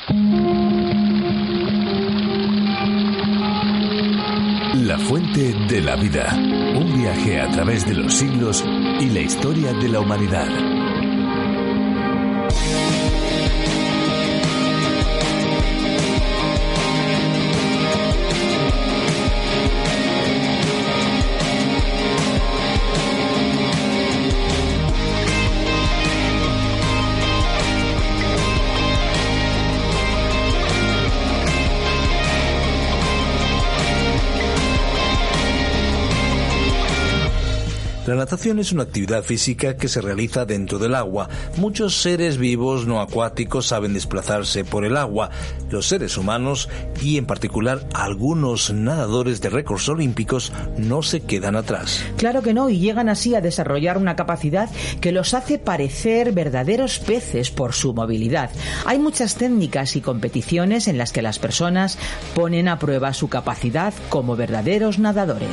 La fuente de la vida. Un viaje a través de los siglos y la historia de la humanidad. La natación es una actividad física que se realiza dentro del agua. Muchos seres vivos no acuáticos saben desplazarse por el agua. Los seres humanos, y en particular algunos nadadores de récords olímpicos, no se quedan atrás. Claro que no, y llegan así a desarrollar una capacidad que los hace parecer verdaderos peces por su movilidad. Hay muchas técnicas y competiciones en las que las personas ponen a prueba su capacidad como verdaderos nadadores.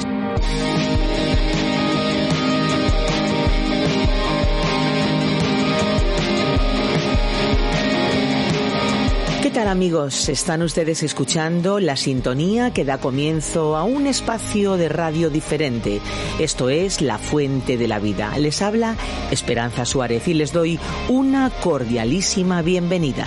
¿Qué tal, amigos? Están ustedes escuchando la sintonía que da comienzo a un espacio de radio diferente. Esto es La Fuente de la Vida. Les habla Esperanza Suárez y les doy una cordialísima bienvenida.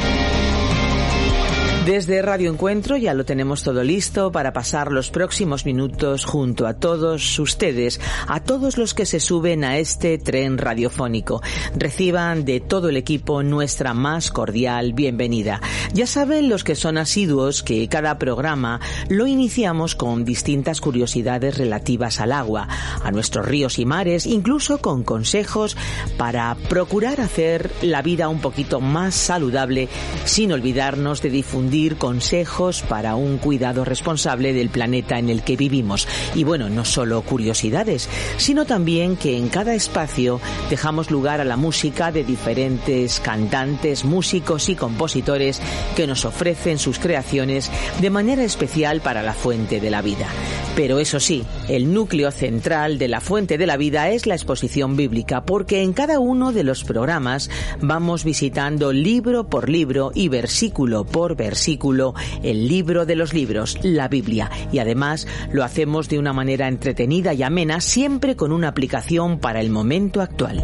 Desde Radio Encuentro ya lo tenemos todo listo para pasar los próximos minutos junto a todos ustedes, a todos los que se suben a este tren radiofónico. Reciban de todo el equipo nuestra más cordial bienvenida. Ya saben los que son asiduos que cada programa lo iniciamos con distintas curiosidades relativas al agua, a nuestros ríos y mares, incluso con consejos para procurar hacer la vida un poquito más saludable, sin olvidarnos de difundir consejos para un cuidado responsable del planeta en el que vivimos. Y bueno, no solo curiosidades, sino también que en cada espacio dejamos lugar a la música de diferentes cantantes, músicos y compositores que nos ofrecen sus creaciones de manera especial para la Fuente de la Vida. Pero eso sí, el núcleo central de la Fuente de la Vida es la exposición bíblica, porque en cada uno de los programas vamos visitando libro por libro y versículo por versículo el libro de los libros, la Biblia, y además lo hacemos de una manera entretenida y amena, siempre con una aplicación para el momento actual.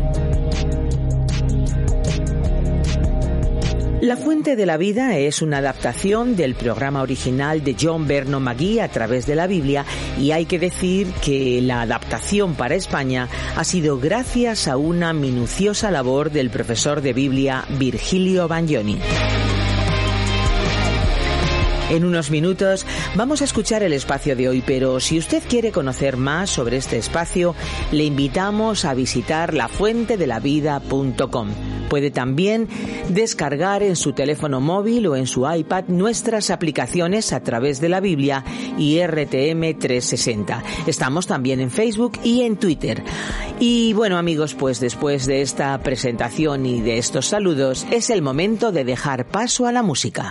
La Fuente de la Vida es una adaptación del programa original de John Vernon McGee a través de la Biblia, y hay que decir que la adaptación para España ha sido gracias a una minuciosa labor del profesor de Biblia Virgilio Bagnoni. En unos minutos vamos a escuchar el espacio de hoy, pero si usted quiere conocer más sobre este espacio, le invitamos a visitar lafuentedelavida.com. Puede también descargar en su teléfono móvil o en su iPad nuestras aplicaciones a través de la Biblia y RTM 360. Estamos también en Facebook y en Twitter. Y bueno, amigos, pues después de esta presentación y de estos saludos, es el momento de dejar paso a la música.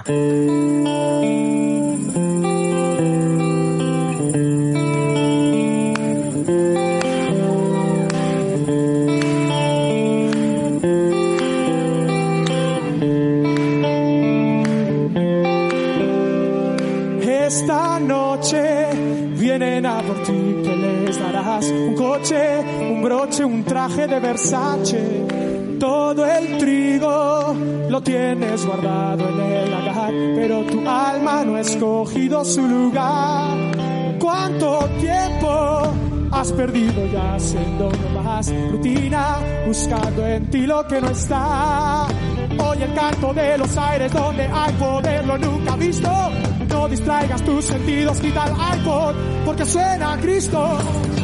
Esta noche vienen a por ti, que les darás un coche, un broche, un traje de Versace. Todo el trigo lo tienes guardado en el lagar, pero tu alma no ha escogido su lugar. ¿Cuánto tiempo has perdido ya siendo nomás rutina, buscando en ti lo que no está? Oye el canto de los aires donde hay poder, lo nunca visto. No distraigas tus sentidos, quita el iPod, porque suena Cristo.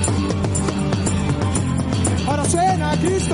Ahora suena Cristo.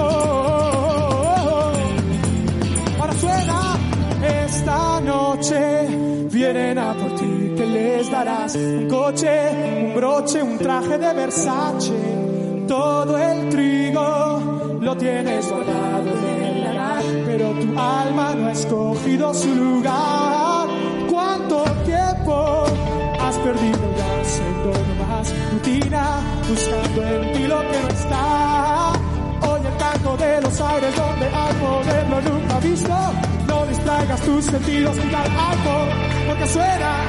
Ahora suena. Esta noche vienen a por ti, que les darás un coche, un broche, un traje de Versace. Todo el trigo lo tienes guardado en el lagar, pero tu alma no ha escogido su lugar. ¿Cuánto tiempo has perdido ya siendo nomás rutina, buscando en ti lo que no está? Oye el canto de los aires donde hay poder, lo nunca visto. No distraigas tus sentidos, quita el alto, porque suena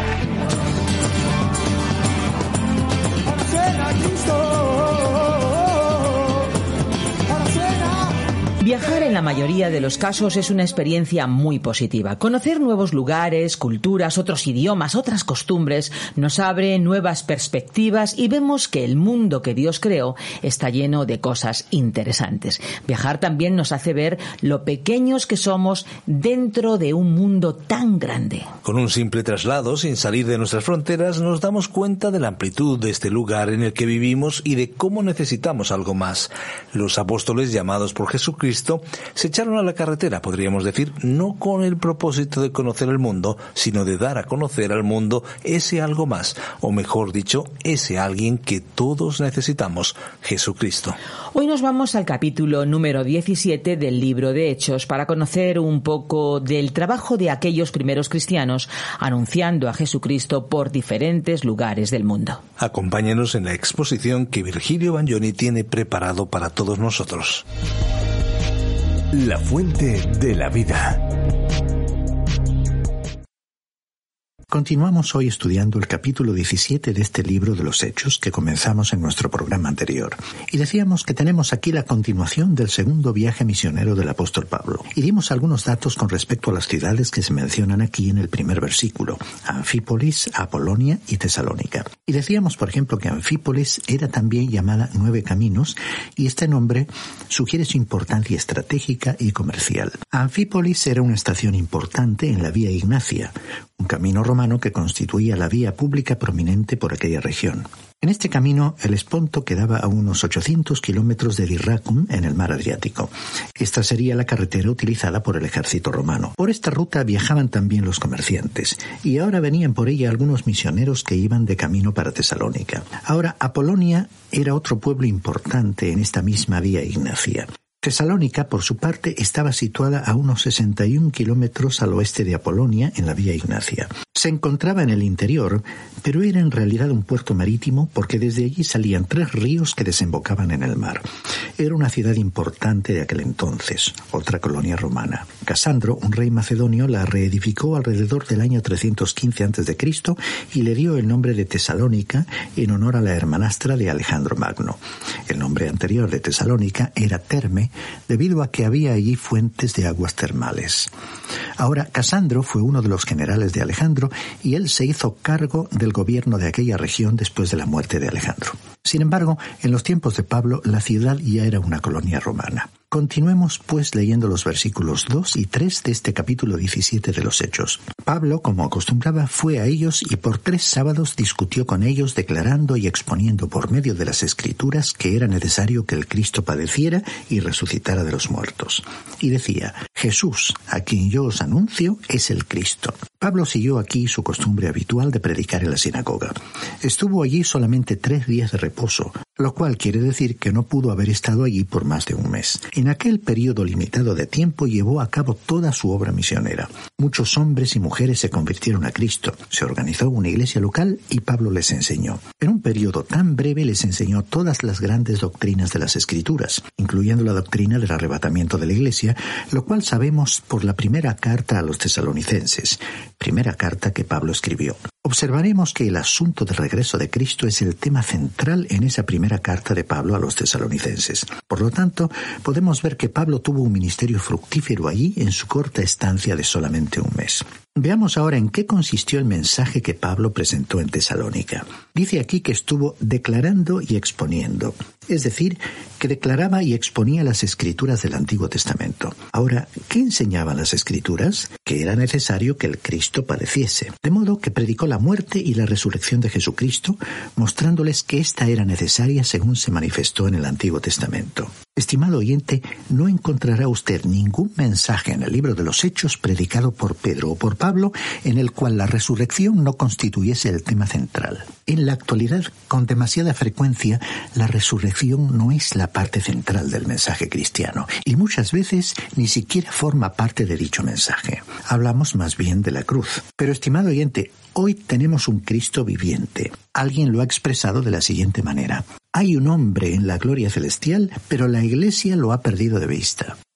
Cristo, ahora suena. Viajar en la mayoría de los casos es una experiencia muy positiva. Conocer nuevos lugares, culturas, otros idiomas, otras costumbres, nos abre nuevas perspectivas y vemos que el mundo que Dios creó está lleno de cosas interesantes. Viajar también nos hace ver lo pequeños que somos dentro de un mundo tan grande. Con un simple traslado, sin salir de nuestras fronteras, nos damos cuenta de la amplitud de este lugar en el que vivimos y de cómo necesitamos algo más. Los apóstoles, llamados por Jesucristo, se echaron a la carretera, podríamos decir, no con el propósito de conocer el mundo, sino de dar a conocer al mundo ese algo más, o mejor dicho, ese alguien que todos necesitamos, Jesucristo. Hoy nos vamos al capítulo número 17 del libro de Hechos para conocer un poco del trabajo de aquellos primeros cristianos anunciando a Jesucristo por diferentes lugares del mundo. Acompáñenos en la exposición que Virgilio Bagnoni tiene preparado para todos nosotros. La fuente de la vida. Continuamos hoy estudiando el capítulo 17 de este libro de los Hechos que comenzamos en nuestro programa anterior. Y decíamos que tenemos aquí la continuación del segundo viaje misionero del apóstol Pablo. Y dimos algunos datos con respecto a las ciudades que se mencionan aquí en el primer versículo: Anfípolis, Apolonia y Tesalónica. Y decíamos, por ejemplo, que Anfípolis era también llamada Nueve Caminos, y este nombre sugiere su importancia estratégica y comercial. Anfípolis era una estación importante en la Vía Ignacia, un camino romano que constituía la vía pública prominente por aquella región. En este camino, el Esponto quedaba a unos 800 kilómetros de Dyrrhacum, en el mar Adriático. Esta sería la carretera utilizada por el ejército romano. Por esta ruta viajaban también los comerciantes, y ahora venían por ella algunos misioneros que iban de camino para Tesalónica. Ahora, Apolonia era otro pueblo importante en esta misma vía ignacia. Tesalónica, por su parte, estaba situada a unos 61 kilómetros al oeste de Apolonia, en la Vía Ignacia. Se encontraba en el interior, pero era en realidad un puerto marítimo porque desde allí salían 3 ríos que desembocaban en el mar. Era una ciudad importante de aquel entonces, otra colonia romana. Casandro, un rey macedonio, la reedificó alrededor del año 315 a.C. y le dio el nombre de Tesalónica en honor a la hermanastra de Alejandro Magno. El nombre anterior de Tesalónica era Terme, debido a que había allí fuentes de aguas termales. Ahora, Casandro fue uno de los generales de Alejandro y él se hizo cargo del gobierno de aquella región después de la muerte de Alejandro. Sin embargo, en los tiempos de Pablo, la ciudad ya era una colonia romana. Continuemos, pues, leyendo los versículos 2 y 3 de este capítulo 17 de los Hechos. Pablo, como acostumbraba, fue a ellos y por 3 sábados discutió con ellos, declarando y exponiendo por medio de las Escrituras que era necesario que el Cristo padeciera y resucitara de los muertos. Y decía: Jesús, a quien yo os anuncio, es el Cristo. Pablo siguió aquí su costumbre habitual de predicar en la sinagoga. Estuvo allí solamente 3 días de reposo, lo cual quiere decir que no pudo haber estado allí por más de un mes. En aquel periodo limitado de tiempo llevó a cabo toda su obra misionera. Muchos hombres y mujeres se convirtieron a Cristo. Se organizó una iglesia local y Pablo les enseñó. En un periodo tan breve les enseñó todas las grandes doctrinas de las Escrituras, incluyendo la doctrina del arrebatamiento de la iglesia, lo cual sabemos por la primera carta a los tesalonicenses, primera carta que Pablo escribió. Observaremos que el asunto del regreso de Cristo es el tema central en esa primera carta de Pablo a los tesalonicenses. Por lo tanto, podemos ver que Pablo tuvo un ministerio fructífero allí en su corta estancia de solamente un mes. Veamos ahora en qué consistió el mensaje que Pablo presentó en Tesalónica. Dice aquí que estuvo declarando y exponiendo, es decir, que declaraba y exponía las Escrituras del Antiguo Testamento. Ahora, ¿qué enseñaban las Escrituras? Que era necesario que el Cristo padeciese. De modo que predicó la muerte y la resurrección de Jesucristo, mostrándoles que ésta era necesaria según se manifestó en el Antiguo Testamento. Estimado oyente, no encontrará usted ningún mensaje en el libro de los Hechos predicado por Pedro o por Pablo en el cual la resurrección no constituyese el tema central. En la actualidad, con demasiada frecuencia, la resurrección no es la parte central del mensaje cristiano y muchas veces ni siquiera forma parte de dicho mensaje. Hablamos más bien de la cruz. Pero, estimado oyente, hoy tenemos un Cristo viviente. Alguien lo ha expresado de la siguiente manera: hay un hombre en la gloria celestial, pero la Iglesia lo ha perdido de vista.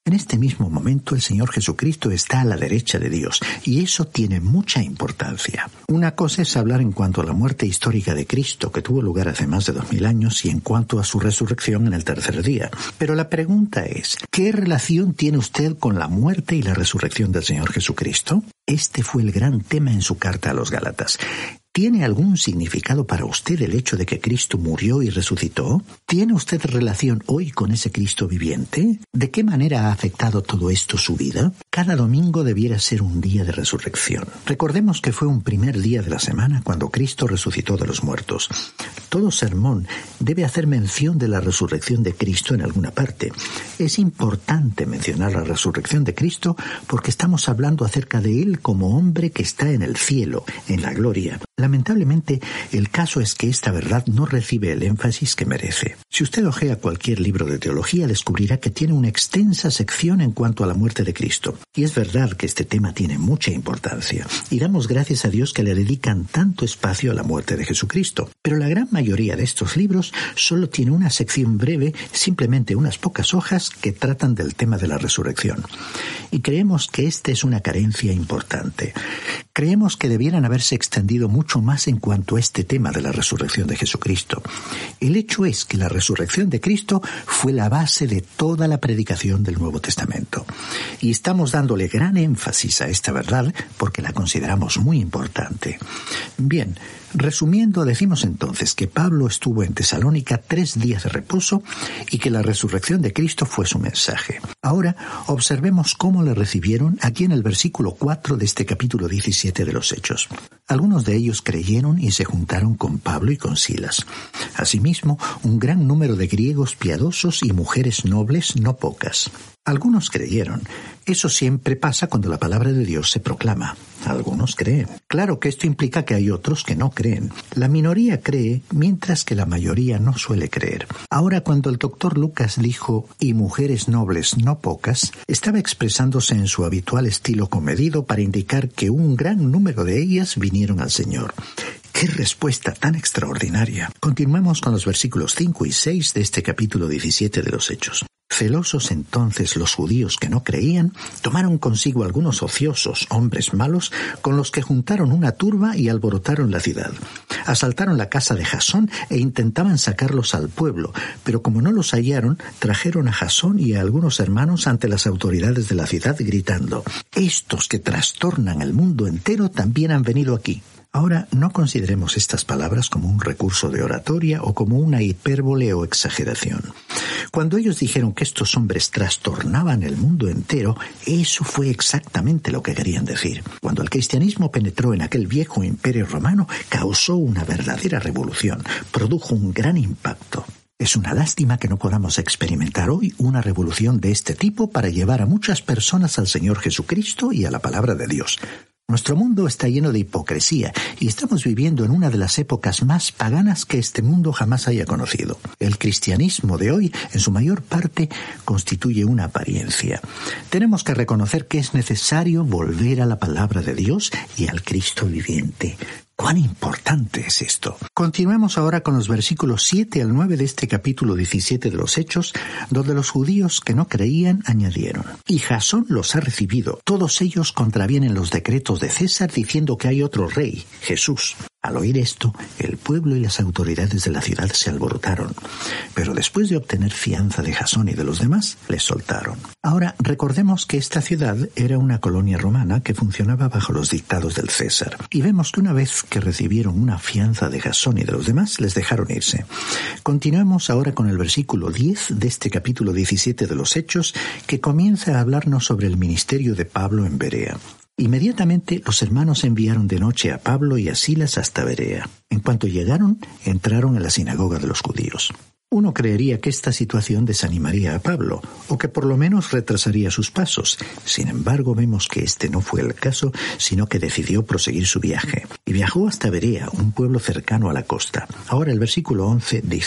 En este mismo momento el Señor Jesucristo está a la derecha de Dios, y eso tiene mucha importancia. Una cosa es hablar en cuanto a la muerte histórica de Cristo, que tuvo lugar hace más de 2000 años, y en cuanto a su resurrección en el tercer día. Pero la pregunta es, ¿qué relación tiene usted con la muerte y la resurrección del Señor Jesucristo? Este fue el gran tema en su carta a los Gálatas. ¿Tiene algún significado para usted el hecho de que Cristo murió y resucitó? ¿Tiene usted relación hoy con ese Cristo viviente? ¿De qué manera ha afectado todo esto su vida? Cada domingo debiera ser un día de resurrección. Recordemos que fue un primer día de la semana cuando Cristo resucitó de los muertos. Todo sermón debe hacer mención de la resurrección de Cristo en alguna parte. Es importante mencionar la resurrección de Cristo porque estamos hablando acerca de Él como hombre que está en el cielo, en la gloria. Lamentablemente, el caso es que esta verdad no recibe el énfasis que merece. Si usted hojea cualquier libro de teología, descubrirá que tiene una extensa sección en cuanto a la muerte de Cristo. Y es verdad que este tema tiene mucha importancia. Y damos gracias a Dios que le dedican tanto espacio a la muerte de Jesucristo. Pero la gran mayoría de estos libros solo tiene una sección breve, simplemente unas pocas hojas que tratan del tema de la resurrección. Y creemos que esta es una carencia importante. Creemos que debieran haberse extendido mucho más en cuanto a este tema de la resurrección de Jesucristo. El hecho es que la resurrección de Cristo fue la base de toda la predicación del Nuevo Testamento. Y estamos dándole gran énfasis a esta verdad porque la consideramos muy importante. Bien, resumiendo, decimos entonces que Pablo estuvo en Tesalónica 3 días de reposo y que la resurrección de Cristo fue su mensaje. Ahora observemos cómo le recibieron aquí en el versículo 4 de este capítulo 17 de los Hechos. Algunos de ellos creyeron y se juntaron con Pablo y con Silas. Asimismo, un gran número de griegos piadosos y mujeres nobles, no pocas. Algunos creyeron. Eso siempre pasa cuando la palabra de Dios se proclama. Algunos creen. Claro que esto implica que hay otros que no creen. La minoría cree, mientras que la mayoría no suele creer. Ahora, cuando el doctor Lucas dijo, y mujeres nobles no pocas, estaba expresándose en su habitual estilo comedido para indicar que un gran número de ellas vinieron al Señor. ¡Qué respuesta tan extraordinaria! Continuemos con los versículos 5 y 6 de este capítulo 17 de los Hechos. Celosos entonces los judíos que no creían, tomaron consigo algunos ociosos, hombres malos, con los que juntaron una turba y alborotaron la ciudad. Asaltaron la casa de Jasón e intentaban sacarlos al pueblo, pero como no los hallaron, trajeron a Jasón y a algunos hermanos ante las autoridades de la ciudad gritando, «Estos que trastornan el mundo entero también han venido aquí». Ahora, no consideremos estas palabras como un recurso de oratoria o como una hipérbole o exageración. Cuando ellos dijeron que estos hombres trastornaban el mundo entero, eso fue exactamente lo que querían decir. Cuando el cristianismo penetró en aquel viejo imperio romano, causó una verdadera revolución, produjo un gran impacto. Es una lástima que no podamos experimentar hoy una revolución de este tipo para llevar a muchas personas al Señor Jesucristo y a la palabra de Dios. Nuestro mundo está lleno de hipocresía y estamos viviendo en una de las épocas más paganas que este mundo jamás haya conocido. El cristianismo de hoy, en su mayor parte, constituye una apariencia. Tenemos que reconocer que es necesario volver a la palabra de Dios y al Cristo viviente. ¡Cuán importante es esto! Continuemos ahora con los versículos 7 al 9 de este capítulo 17 de los Hechos, donde los judíos que no creían añadieron, «Y Jasón los ha recibido. Todos ellos contravienen los decretos de César diciendo que hay otro rey, Jesús». Al oír esto, el pueblo y las autoridades de la ciudad se alborotaron, pero después de obtener fianza de Jasón y de los demás, les soltaron. Ahora, recordemos que esta ciudad era una colonia romana que funcionaba bajo los dictados del César, y vemos que una vez que recibieron una fianza de Jasón y de los demás, les dejaron irse. Continuemos ahora con el versículo 10 de este capítulo 17 de los Hechos, que comienza a hablarnos sobre el ministerio de Pablo en Berea. Inmediatamente los hermanos enviaron de noche a Pablo y a Silas hasta Berea. En cuanto llegaron, entraron en la sinagoga de los judíos. Uno creería que esta situación desanimaría a Pablo, o que por lo menos retrasaría sus pasos. Sin embargo, vemos que este no fue el caso, sino que decidió proseguir su viaje. Y viajó hasta Berea, un pueblo cercano a la costa. Ahora el versículo 11 dice,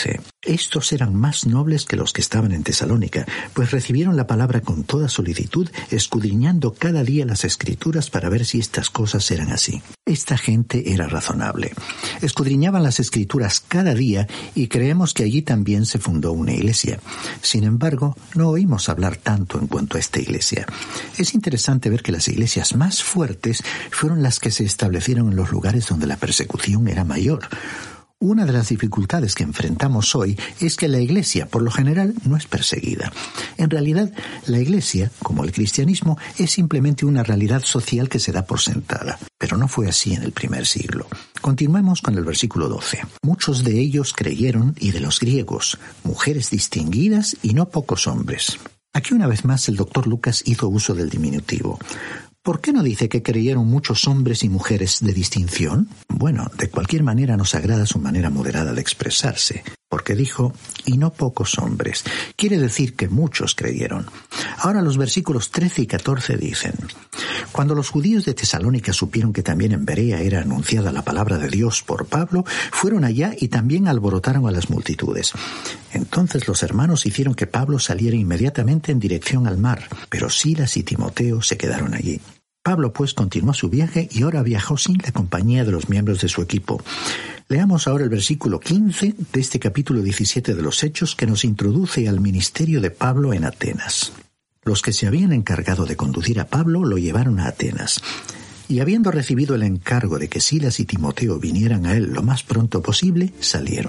Estos eran más nobles que los que estaban en Tesalónica, pues recibieron la palabra con toda solicitud, escudriñando cada día las Escrituras para ver si estas cosas eran así. Esta gente era razonable. Escudriñaban las Escrituras cada día y creemos que allí también se fundó una iglesia. Sin embargo, no oímos hablar tanto en cuanto a esta iglesia. Es interesante ver que las iglesias más fuertes fueron las que se establecieron en los lugares donde la persecución era mayor. Una de las dificultades que enfrentamos hoy es que la Iglesia, por lo general, no es perseguida. En realidad, la Iglesia, como el cristianismo, es simplemente una realidad social que se da por sentada. Pero no fue así en el primer siglo. Continuemos con el versículo 12. Muchos de ellos creyeron, y de los griegos, mujeres distinguidas y no pocos hombres. Aquí una vez más el doctor Lucas hizo uso del diminutivo. ¿Por qué no dice que creyeron muchos hombres y mujeres de distinción? Bueno, de cualquier manera nos agrada su manera moderada de expresarse, porque dijo, y no pocos hombres. Quiere decir que muchos creyeron. Ahora los versículos 13 y 14 dicen, cuando los judíos de Tesalónica supieron que también en Berea era anunciada la palabra de Dios por Pablo, fueron allá y también alborotaron a las multitudes. Entonces los hermanos hicieron que Pablo saliera inmediatamente en dirección al mar, pero Silas y Timoteo se quedaron allí. Pablo pues continuó su viaje y ahora viajó sin la compañía de los miembros de su equipo. Leamos ahora el versículo 15 de este capítulo 17 de los Hechos que nos introduce al ministerio de Pablo en Atenas. Los que se habían encargado de conducir a Pablo lo llevaron a Atenas. Y habiendo recibido el encargo de que Silas y Timoteo vinieran a él lo más pronto posible, salieron.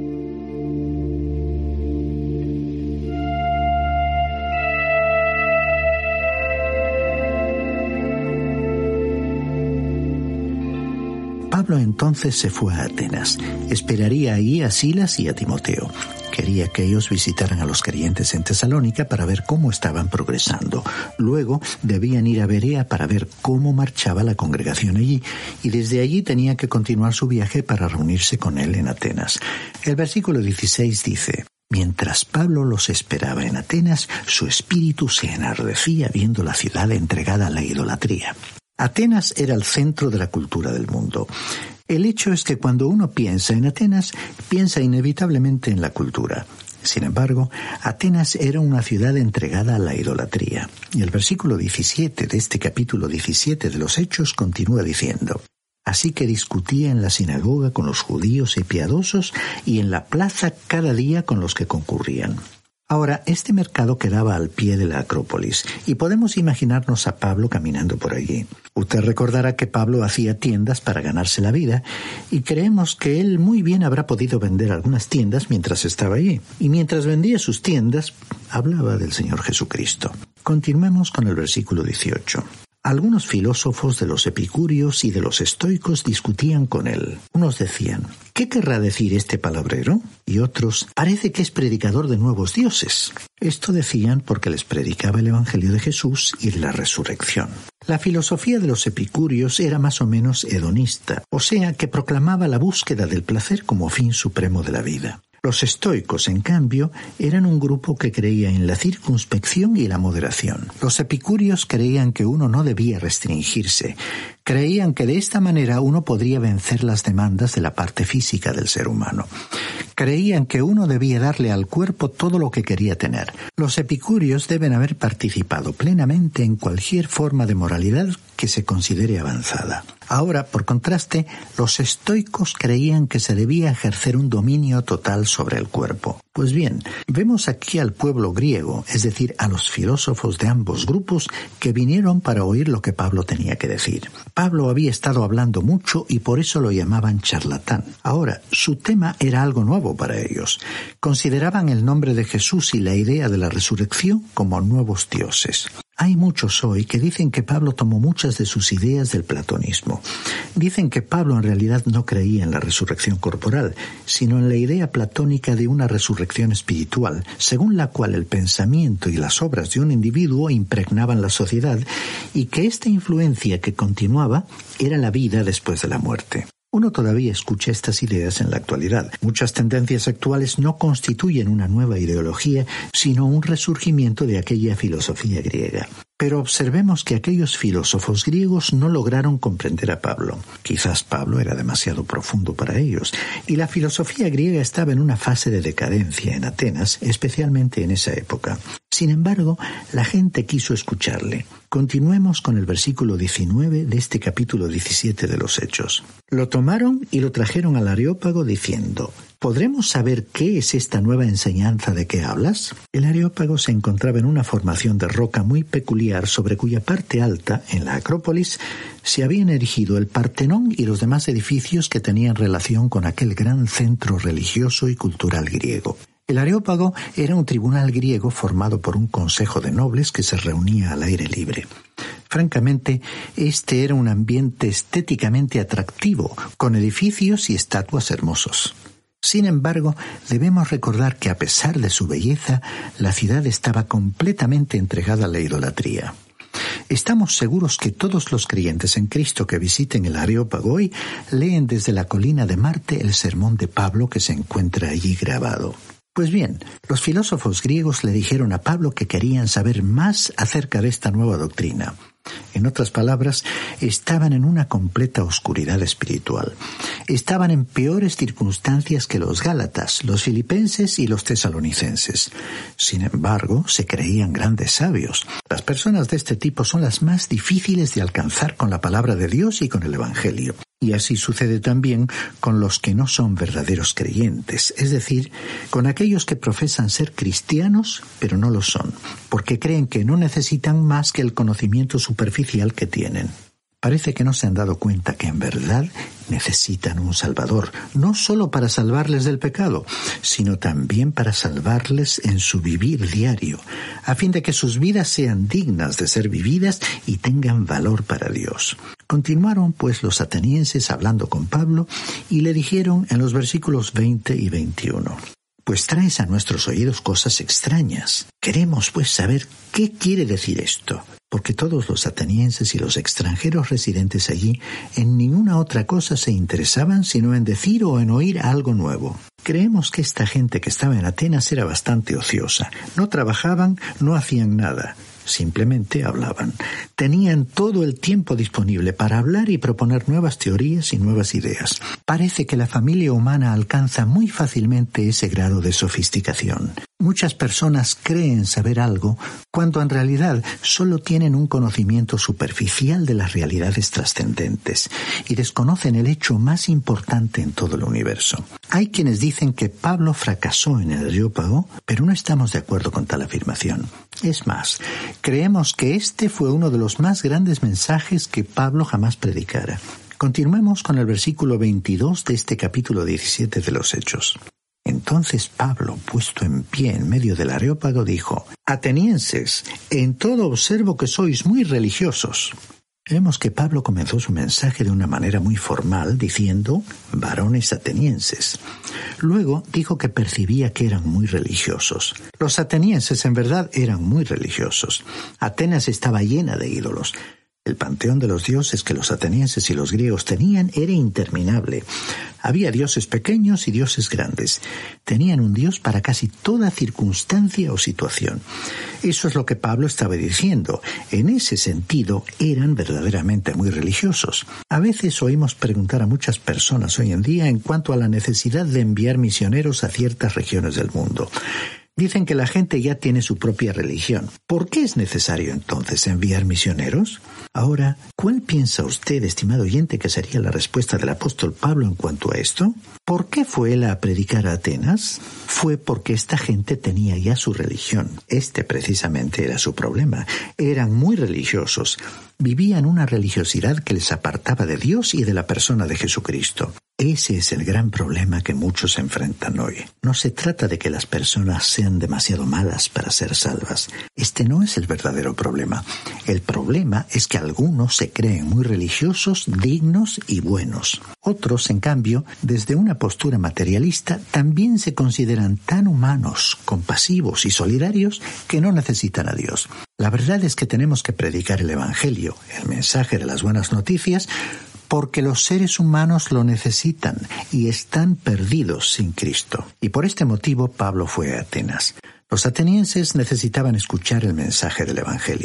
Pablo entonces se fue a Atenas. Esperaría allí a Silas y a Timoteo. Quería que ellos visitaran a los creyentes en Tesalónica para ver cómo estaban progresando. Luego debían ir a Berea para ver cómo marchaba la congregación allí, y desde allí tenían que continuar su viaje para reunirse con él en Atenas. El versículo 16 dice, mientras Pablo los esperaba en Atenas, su espíritu se enardecía viendo la ciudad entregada a la idolatría. Atenas era el centro de la cultura del mundo. El hecho es que cuando uno piensa en Atenas, piensa inevitablemente en la cultura. Sin embargo, Atenas era una ciudad entregada a la idolatría. Y el versículo 17 de este capítulo 17 de los Hechos continúa diciendo, así que discutía en la sinagoga con los judíos y piadosos y en la plaza cada día con los que concurrían. Ahora, este mercado quedaba al pie de la Acrópolis y podemos imaginarnos a Pablo caminando por allí. Usted recordará que Pablo hacía tiendas para ganarse la vida y creemos que él muy bien habrá podido vender algunas tiendas mientras estaba allí. Y mientras vendía sus tiendas, hablaba del Señor Jesucristo. Continuemos con el versículo 18. Algunos filósofos de los epicúreos y de los estoicos discutían con él. Unos decían, ¿qué querrá decir este palabrero? Y otros, parece que es predicador de nuevos dioses. Esto decían porque les predicaba el Evangelio de Jesús y de la resurrección. La filosofía de los epicúreos era más o menos hedonista, o sea que proclamaba la búsqueda del placer como fin supremo de la vida. Los estoicos, en cambio, eran un grupo que creía en la circunspección y la moderación. Los epicúreos creían que uno no debía restringirse. Creían que de esta manera uno podría vencer las demandas de la parte física del ser humano. Creían que uno debía darle al cuerpo todo lo que quería tener. Los epicúreos deben haber participado plenamente en cualquier forma de moralidad que se considere avanzada. Ahora, por contraste, los estoicos creían que se debía ejercer un dominio total sobre el cuerpo. Pues bien, vemos aquí al pueblo griego, es decir, a los filósofos de ambos grupos que vinieron para oír lo que Pablo tenía que decir. Pablo había estado hablando mucho y por eso lo llamaban charlatán. Ahora, su tema era algo nuevo para ellos. Consideraban el nombre de Jesús y la idea de la resurrección como nuevos dioses. Hay muchos hoy que dicen que Pablo tomó muchas de sus ideas del platonismo. Dicen que Pablo en realidad no creía en la resurrección corporal, sino en la idea platónica de una resurrección espiritual, según la cual el pensamiento y las obras de un individuo impregnaban la sociedad y que esta influencia que continuaba era la vida después de la muerte. Uno todavía escucha estas ideas en la actualidad. Muchas tendencias actuales no constituyen una nueva ideología, sino un resurgimiento de aquella filosofía griega. Pero observemos que aquellos filósofos griegos no lograron comprender a Pablo. Quizás Pablo era demasiado profundo para ellos, y la filosofía griega estaba en una fase de decadencia en Atenas, especialmente en esa época. Sin embargo, la gente quiso escucharle. Continuemos con el versículo 19 de este capítulo 17 de los Hechos. Lo tomaron y lo trajeron al Areópago diciendo: ¿podremos saber qué es esta nueva enseñanza de que hablas? El Areópago se encontraba en una formación de roca muy peculiar sobre cuya parte alta, en la Acrópolis, se habían erigido el Partenón y los demás edificios que tenían relación con aquel gran centro religioso y cultural griego. El Areópago era un tribunal griego formado por un consejo de nobles que se reunía al aire libre. Francamente, este era un ambiente estéticamente atractivo, con edificios y estatuas hermosos. Sin embargo, debemos recordar que a pesar de su belleza, la ciudad estaba completamente entregada a la idolatría. Estamos seguros que todos los creyentes en Cristo que visiten el Areópago hoy leen desde la colina de Marte el sermón de Pablo que se encuentra allí grabado. Pues bien, los filósofos griegos le dijeron a Pablo que querían saber más acerca de esta nueva doctrina. En otras palabras, estaban en una completa oscuridad espiritual. Estaban en peores circunstancias que los gálatas, los filipenses y los tesalonicenses. Sin embargo, se creían grandes sabios. Las personas de este tipo son las más difíciles de alcanzar con la palabra de Dios y con el Evangelio. Y así sucede también con los que no son verdaderos creyentes, es decir, con aquellos que profesan ser cristianos, pero no lo son, porque creen que no necesitan más que el conocimiento superficial que tienen. Parece que no se han dado cuenta que en verdad necesitan un Salvador, no solo para salvarles del pecado, sino también para salvarles en su vivir diario, a fin de que sus vidas sean dignas de ser vividas y tengan valor para Dios. Continuaron pues los atenienses hablando con Pablo y le dijeron en los versículos 20 y 21: pues traes a nuestros oídos cosas extrañas. Queremos pues saber qué quiere decir esto, porque todos los atenienses y los extranjeros residentes allí en ninguna otra cosa se interesaban sino en decir o en oír algo nuevo. Creemos que esta gente que estaba en Atenas era bastante ociosa. No trabajaban, no hacían nada. Simplemente hablaban. Tenían todo el tiempo disponible para hablar y proponer nuevas teorías y nuevas ideas. Parece que la familia humana alcanza muy fácilmente ese grado de sofisticación. Muchas personas creen saber algo cuando en realidad solo tienen un conocimiento superficial de las realidades trascendentes y desconocen el hecho más importante en todo el universo. Hay quienes dicen que Pablo fracasó en el Areópago, pero no estamos de acuerdo con tal afirmación. Es más, creemos que este fue uno de los más grandes mensajes que Pablo jamás predicara. Continuemos con el versículo 22 de este capítulo 17 de los Hechos. Entonces Pablo, puesto en pie en medio del Areópago, dijo: atenienses, en todo observo que sois muy religiosos. Vemos que Pablo comenzó su mensaje de una manera muy formal, diciendo: varones atenienses. Luego dijo que percibía que eran muy religiosos. Los atenienses en verdad eran muy religiosos. Atenas estaba llena de ídolos. El panteón de los dioses que los atenienses y los griegos tenían era interminable. Había dioses pequeños y dioses grandes. Tenían un dios para casi toda circunstancia o situación. Eso es lo que Pablo estaba diciendo. En ese sentido, eran verdaderamente muy religiosos. A veces oímos preguntar a muchas personas hoy en día en cuanto a la necesidad de enviar misioneros a ciertas regiones del mundo. Dicen que la gente ya tiene su propia religión. ¿Por qué es necesario entonces enviar misioneros? Ahora, ¿cuál piensa usted, estimado oyente, que sería la respuesta del apóstol Pablo en cuanto a esto? ¿Por qué fue él a predicar a Atenas? Fue porque esta gente tenía ya su religión. Este precisamente era su problema. Eran muy religiosos. Vivían una religiosidad que les apartaba de Dios y de la persona de Jesucristo. Ese es el gran problema que muchos enfrentan hoy. No se trata de que las personas sean demasiado malas para ser salvas. Este no es el verdadero problema. El problema es que algunos se creen muy religiosos, dignos y buenos. Otros, en cambio, desde una postura materialista, también se consideran tan humanos, compasivos y solidarios que no necesitan a Dios. La verdad es que tenemos que predicar el Evangelio, el mensaje de las buenas noticias, porque los seres humanos lo necesitan y están perdidos sin Cristo. Y por este motivo Pablo fue a Atenas. Los atenienses necesitaban escuchar el mensaje del Evangelio.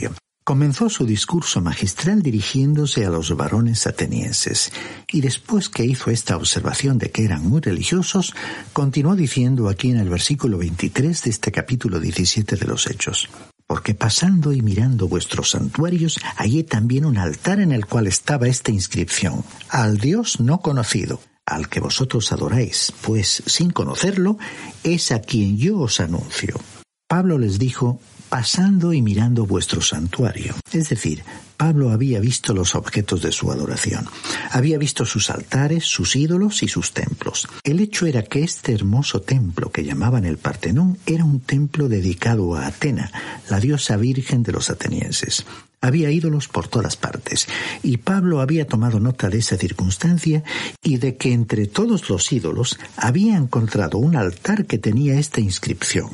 Comenzó su discurso magistral dirigiéndose a los varones atenienses, y después que hizo esta observación de que eran muy religiosos, continuó diciendo aquí en el versículo 23 de este capítulo 17 de los Hechos: porque pasando y mirando vuestros santuarios, hallé también un altar en el cual estaba esta inscripción: al Dios no conocido, al que vosotros adoráis, pues sin conocerlo, es a quien yo os anuncio. Pablo les dijo: pasando y mirando vuestro santuario. Es decir, Pablo había visto los objetos de su adoración. Había visto sus altares, sus ídolos y sus templos. El hecho era que este hermoso templo que llamaban el Partenón era un templo dedicado a Atena, la diosa virgen de los atenienses. Había ídolos por todas partes, y Pablo había tomado nota de esa circunstancia y de que entre todos los ídolos había encontrado un altar que tenía esta inscripción: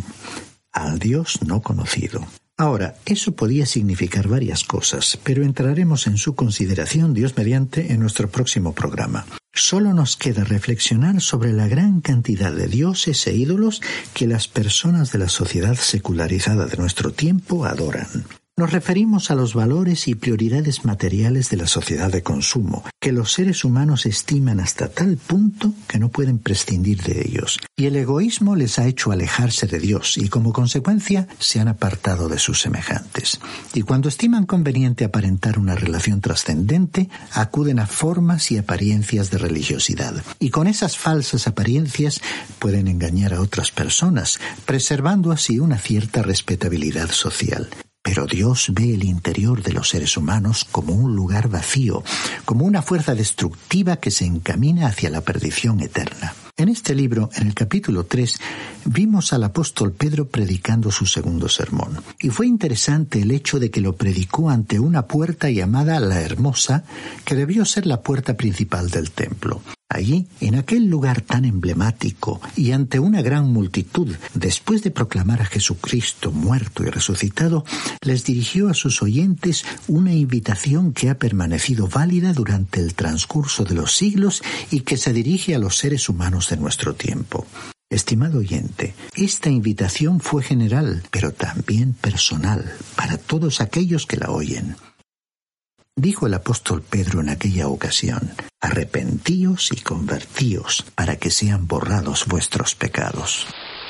al Dios no conocido. Ahora, eso podía significar varias cosas, pero entraremos en su consideración, Dios mediante, en nuestro próximo programa. Solo nos queda reflexionar sobre la gran cantidad de dioses e ídolos que las personas de la sociedad secularizada de nuestro tiempo adoran. Nos referimos a los valores y prioridades materiales de la sociedad de consumo, que los seres humanos estiman hasta tal punto que no pueden prescindir de ellos. Y el egoísmo les ha hecho alejarse de Dios y, como consecuencia, se han apartado de sus semejantes. Y cuando estiman conveniente aparentar una relación trascendente, acuden a formas y apariencias de religiosidad. Y con esas falsas apariencias pueden engañar a otras personas, preservando así una cierta respetabilidad social. Pero Dios ve el interior de los seres humanos como un lugar vacío, como una fuerza destructiva que se encamina hacia la perdición eterna. En este libro, en el capítulo 3, vimos al apóstol Pedro predicando su segundo sermón. Y fue interesante el hecho de que lo predicó ante una puerta llamada La Hermosa, que debió ser la puerta principal del templo. Allí, en aquel lugar tan emblemático y ante una gran multitud, después de proclamar a Jesucristo muerto y resucitado, les dirigió a sus oyentes una invitación que ha permanecido válida durante el transcurso de los siglos y que se dirige a los seres humanos de nuestro tiempo. Estimado oyente, esta invitación fue general, pero también personal, para todos aquellos que la oyen. Dijo el apóstol Pedro en aquella ocasión: arrepentíos y convertíos para que sean borrados vuestros pecados.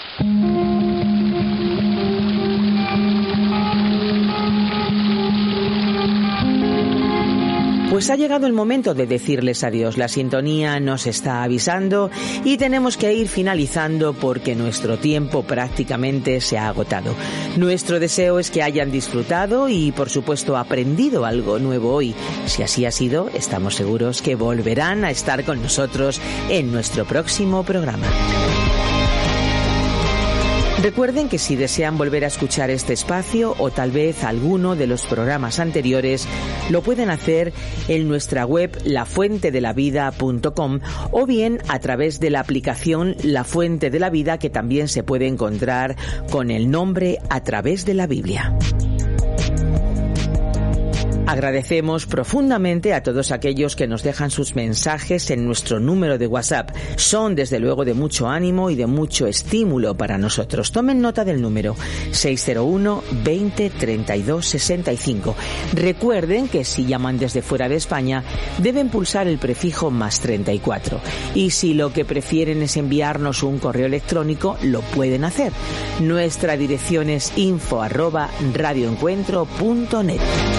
Pues ha llegado el momento de decirles adiós. La sintonía nos está avisando y tenemos que ir finalizando porque nuestro tiempo prácticamente se ha agotado. Nuestro deseo es que hayan disfrutado y, por supuesto, aprendido algo nuevo hoy. Si así ha sido, estamos seguros que volverán a estar con nosotros en nuestro próximo programa. Recuerden que si desean volver a escuchar este espacio o tal vez alguno de los programas anteriores, lo pueden hacer en nuestra web lafuentedelavida.com o bien a través de la aplicación La Fuente de la Vida, que también se puede encontrar con el nombre A Través de la Biblia. Agradecemos profundamente a todos aquellos que nos dejan sus mensajes en nuestro número de WhatsApp. Son desde luego de mucho ánimo y de mucho estímulo para nosotros. Tomen nota del número 601 20 32 65. Recuerden que si llaman desde fuera de España deben pulsar el prefijo más 34. Y si lo que prefieren es enviarnos un correo electrónico, lo pueden hacer. Nuestra dirección es info@radioencuentro.net.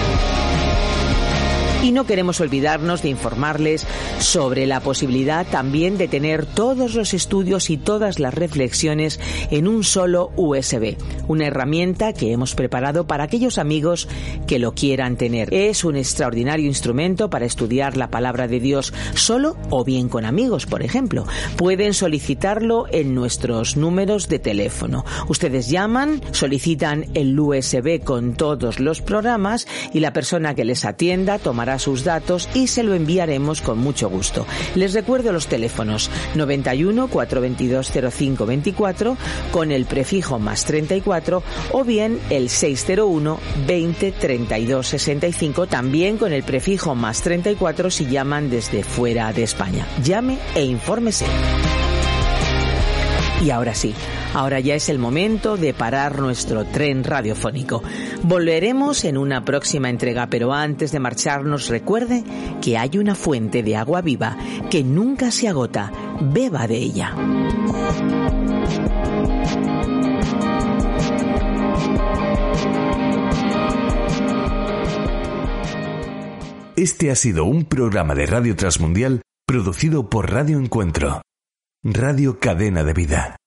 Y no queremos olvidarnos de informarles sobre la posibilidad también de tener todos los estudios y todas las reflexiones en un solo USB, una herramienta que hemos preparado para aquellos amigos que lo quieran tener. Es un extraordinario instrumento para estudiar la palabra de Dios solo o bien con amigos, por ejemplo. Pueden solicitarlo en nuestros números de teléfono. Ustedes llaman, solicitan el USB con todos los programas y la persona que les atienda tomará sus datos y se lo enviaremos con mucho gusto. Les recuerdo los teléfonos 91 422 0524 con el prefijo más 34 o bien el 601 20 32 65 también con el prefijo más 34 si llaman desde fuera de España. Llame e infórmese. Y ahora sí, ahora ya es el momento de parar nuestro tren radiofónico. Volveremos en una próxima entrega, pero antes de marcharnos, recuerde que hay una fuente de agua viva que nunca se agota. Beba de ella. Este ha sido un programa de Radio Transmundial producido por Radio Encuentro, Radio Cadena de Vida.